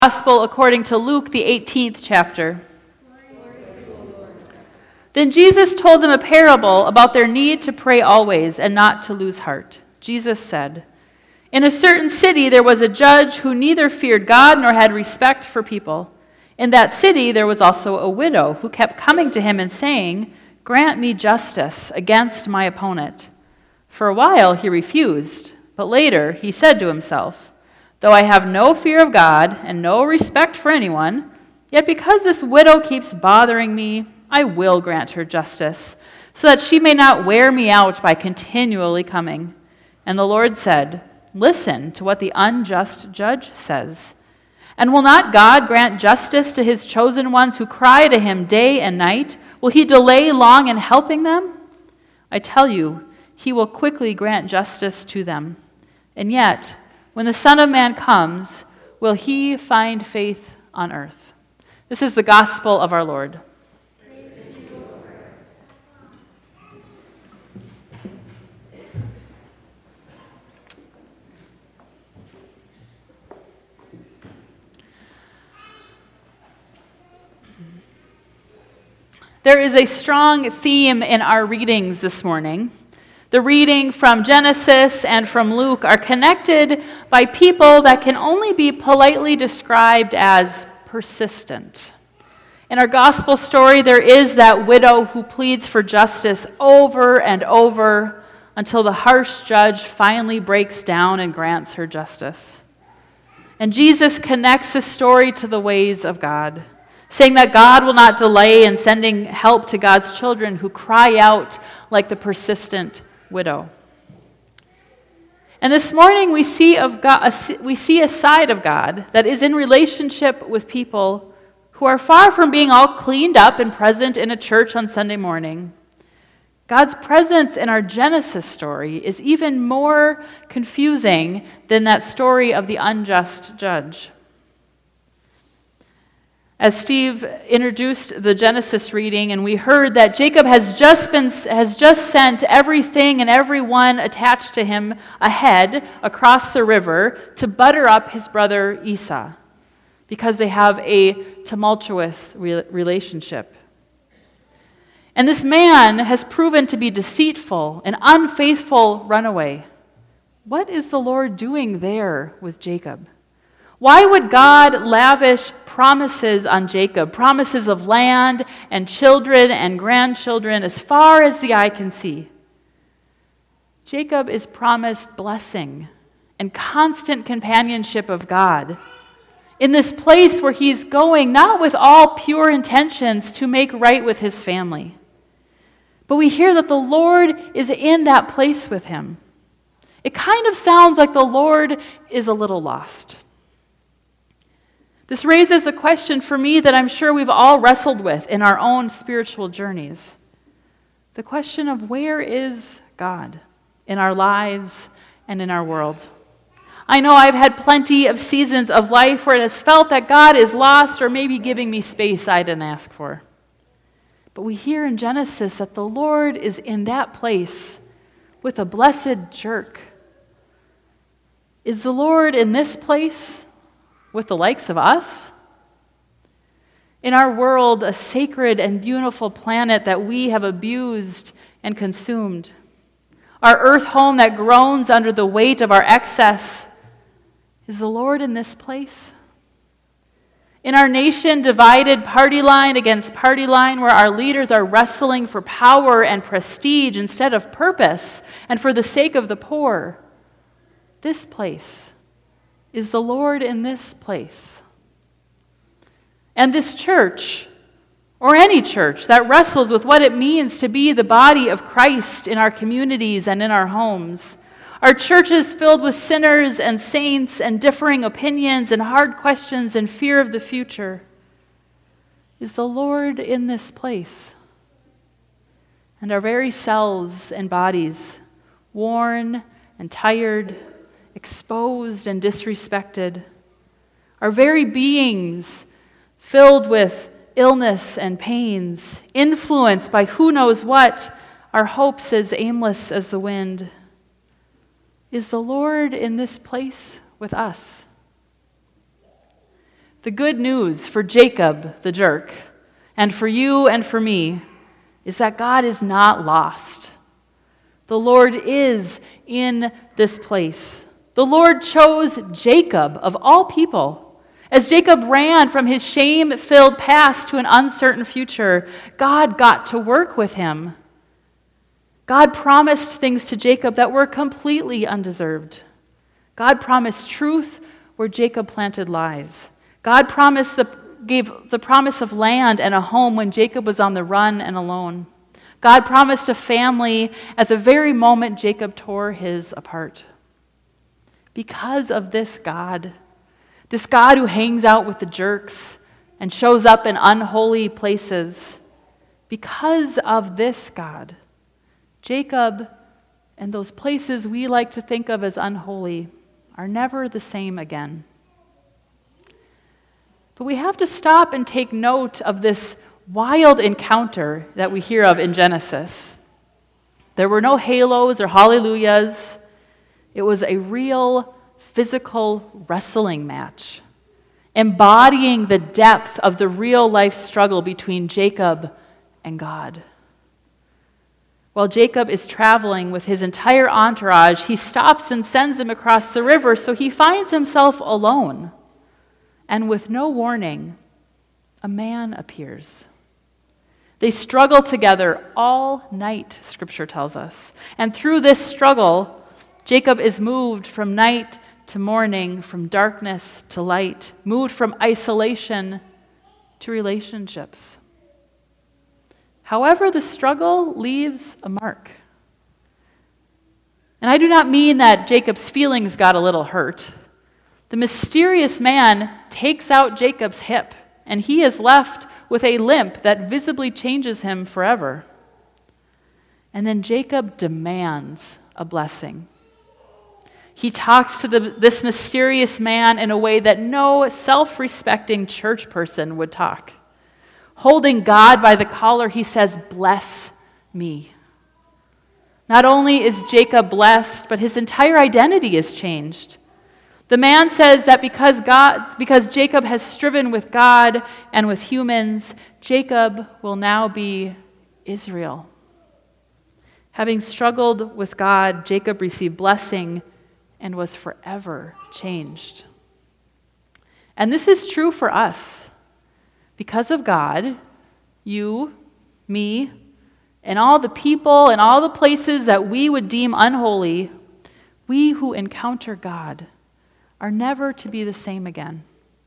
Gospel according to Luke, the 18th chapter. Then Jesus told them a parable about their need to pray always and not to lose heart. Jesus said, "In a certain city there was a judge who neither feared God nor had respect for people. In that city there was also a widow who kept coming to him and saying, 'Grant me justice against my opponent.' For a while he refused, but later he said to himself, 'Though I have no fear of God and no respect for anyone, yet because this widow keeps bothering me, I will grant her justice, so that she may not wear me out by continually coming.' And the Lord said, 'Listen to what the unjust judge says. And will not God grant justice to his chosen ones who cry to him day and night? Will he delay long in helping them? I tell you, he will quickly grant justice to them. And yet, when the Son of Man comes, will he find faith on earth?'" This is the gospel of our Lord. Praise to you, Lord Christ. There is a strong theme in our readings this morning. The reading from Genesis and from Luke are connected by people that can only be politely described as persistent. In our gospel story, there is that widow who pleads for justice over and over until the harsh judge finally breaks down and grants her justice. And Jesus connects the story to the ways of God, saying that God will not delay in sending help to God's children who cry out like the persistent widow. And this morning we see a side of God that is in relationship with people who are far from being all cleaned up and present in a church on Sunday morning. God's presence in our Genesis story is even more confusing than that story of the unjust judge. As Steve introduced the Genesis reading, and we heard that Jacob has just sent everything and everyone attached to him ahead across the river to butter up his brother Esau, because they have a tumultuous relationship. And this man has proven to be deceitful, an unfaithful runaway. What is the Lord doing there with Jacob? Why would God lavish promises on Jacob, promises of land and children and grandchildren as far as the eye can see? Jacob is promised blessing and constant companionship of God in this place where he's going not with all pure intentions to make right with his family. But we hear that the Lord is in that place with him. It kind of sounds like the Lord is a little lost. This raises a question for me that I'm sure we've all wrestled with in our own spiritual journeys. The question of where is God in our lives and in our world? I know I've had plenty of seasons of life where it has felt that God is lost or maybe giving me space I didn't ask for. But we hear in Genesis that the Lord is in that place with a blessed jerk. Is the Lord in this place with the likes of us? In our world, a sacred and beautiful planet that we have abused and consumed. Our earth home that groans under the weight of our excess. Is the Lord in this place? In our nation, divided party line against party line, where our leaders are wrestling for power and prestige instead of purpose and for the sake of the poor. This place. Is the Lord in this place? And this church, or any church that wrestles with what it means to be the body of Christ in our communities and in our homes, our churches filled with sinners and saints and differing opinions and hard questions and fear of the future. Is the Lord in this place? And our very selves and bodies, worn and tired, exposed and disrespected, our very beings filled with illness and pains, influenced by who knows what, our hopes as aimless as the wind. Is the Lord in this place with us? The good news for Jacob, the jerk, and for you and for me is that God is not lost. The Lord is in this place. The Lord chose Jacob, of all people. As Jacob ran from his shame-filled past to an uncertain future, God got to work with him. God promised things to Jacob that were completely undeserved. God promised truth where Jacob planted lies. God gave the promise of land and a home when Jacob was on the run and alone. God promised a family at the very moment Jacob tore his apart. Because of this God who hangs out with the jerks and shows up in unholy places, because of this God, Jacob and those places we like to think of as unholy are never the same again. But we have to stop and take note of this wild encounter that we hear of in Genesis. There were no halos or hallelujahs. It was a real physical wrestling match, embodying the depth of the real life struggle between Jacob and God. While Jacob is traveling with his entire entourage, he stops and sends him across the river, so he finds himself alone. And with no warning, a man appears. They struggle together all night, Scripture tells us. And through this struggle, Jacob is moved from night to morning, from darkness to light, moved from isolation to relationships. However, the struggle leaves a mark. And I do not mean that Jacob's feelings got a little hurt. The mysterious man takes out Jacob's hip, and he is left with a limp that visibly changes him forever. And then Jacob demands a blessing. He talks to this mysterious man in a way that no self-respecting church person would talk. Holding God by the collar, he says, "Bless me." Not only is Jacob blessed, but his entire identity is changed. The man says that because Jacob has striven with God and with humans, Jacob will now be Israel. Having struggled with God, Jacob received blessing and was forever changed. And this is true for us. Because of God, you, me, and all the people and all the places that we would deem unholy, we who encounter God are never to be the same again.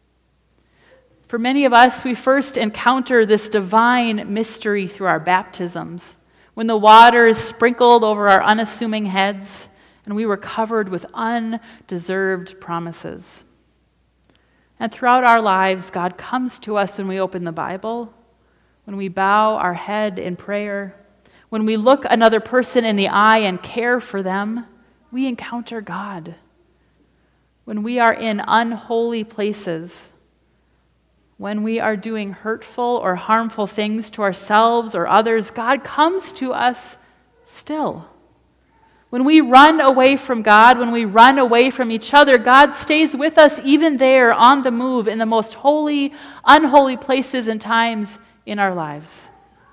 For many of us, we first encounter this divine mystery through our baptisms, when the water is sprinkled over our unassuming heads and we were covered with undeserved promises. And throughout our lives, God comes to us when we open the Bible, when we bow our head in prayer, when we look another person in the eye and care for them, we encounter God. When we are in unholy places, when we are doing hurtful or harmful things to ourselves or others, God comes to us still. When we run away from God, when we run away from each other, God stays with us even there on the move in the most holy, unholy places and times in our lives.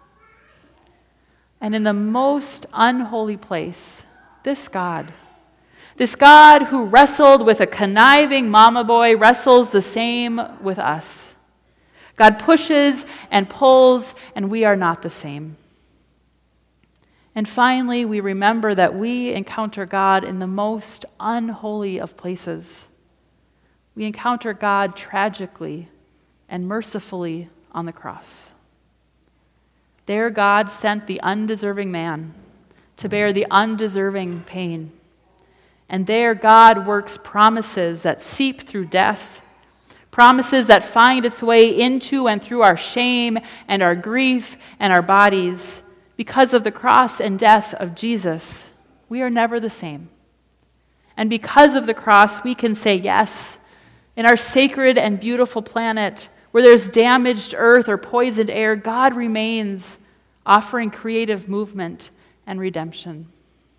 And in the most unholy place, this God who wrestled with a conniving mama boy wrestles the same with us. God pushes and pulls, and we are not the same. And finally, we remember that we encounter God in the most unholy of places. We encounter God tragically and mercifully on the cross. There, God sent the undeserving man to bear the undeserving pain. And there, God works promises that seep through death, promises that find its way into and through our shame and our grief and our bodies. Because of the cross and death of Jesus, we are never the same. And because of the cross, we can say yes. In our sacred and beautiful planet, where there's damaged earth or poisoned air, God remains, offering creative movement and redemption.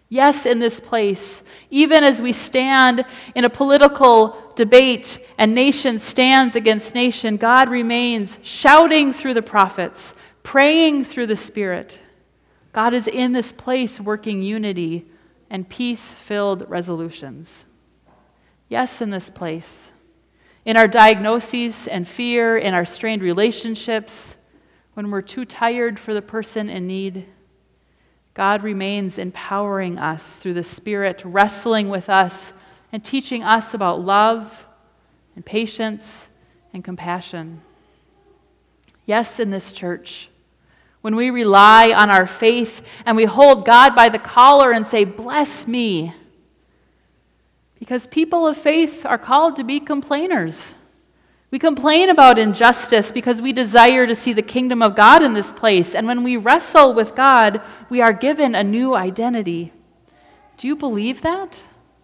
Yes, in this place, even as we stand in a political debate and nation stands against nation, God remains shouting through the prophets, praying through the Spirit. God is in this place working unity and peace-filled resolutions. Yes, in this place, in our diagnoses and fear, in our strained relationships, when we're too tired for the person in need, God remains empowering us through the Spirit, wrestling with us and teaching us about love and patience and compassion. Yes, in this church, when we rely on our faith and we hold God by the collar and say, "Bless me," because people of faith are called to be complainers. We complain about injustice because we desire to see the kingdom of God in this place. And when we wrestle with God, we are given a new identity. Do you believe that?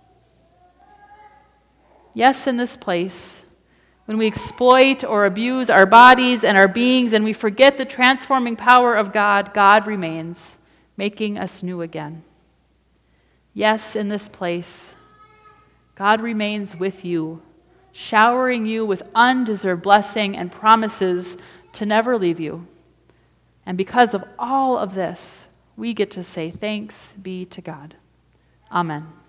Yes, in this place, when we exploit or abuse our bodies and our beings and we forget the transforming power of God, God remains, making us new again. Yes, in this place, God remains with you, showering you with undeserved blessing and promises to never leave you. And because of all of this, we get to say thanks be to God. Amen.